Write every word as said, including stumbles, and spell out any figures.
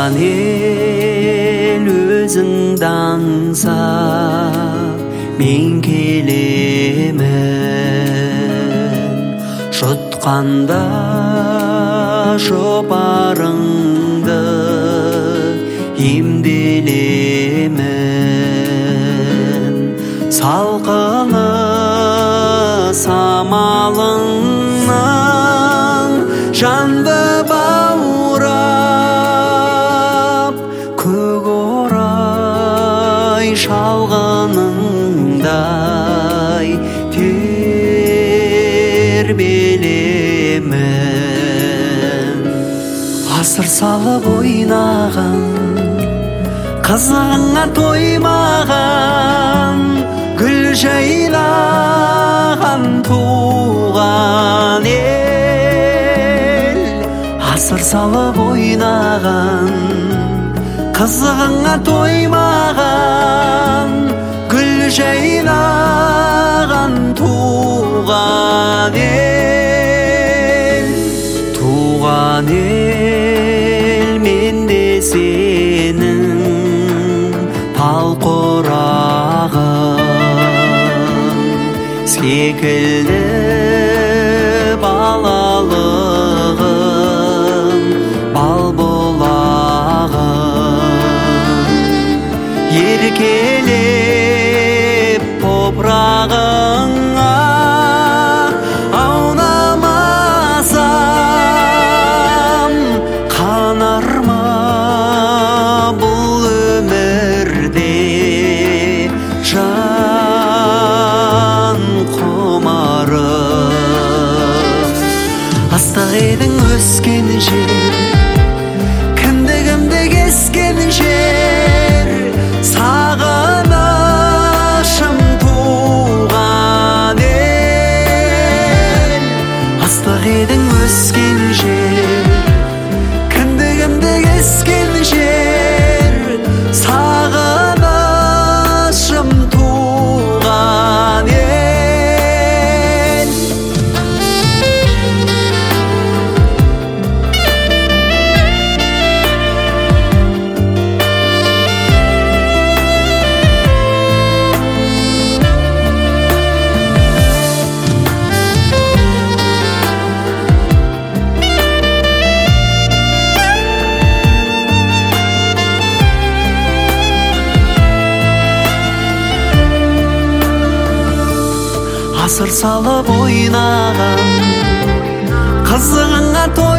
туған ел өзіңді аңсап мен келемін, жұтқанда жұпарыңды емделемін, салқыны самалыңнан жанды баурап, көк орай шалғыныңдай тербелемін. Асыр салып ойнаған, қызығыңа тоймаған, гүл жайлаған туған ел. Асыр салып ойнаған, қызығыңа тоймаған, гүл жайлаған туған ел. Туған ел, мен де сенің тал құрағың секілді балалығым, бал бұлағым, еркелеп топырағыңа аунамасам қанар ма бұл өмірде жан құмарым. Ыстық едің өскен жер, кіндігімді кескен жер, сағынышым туған ел. Ыстық едің өскен жер, кіндігімді кескен жер, сағынышым туған ел. Асыр салып ойнаған, қызығыңа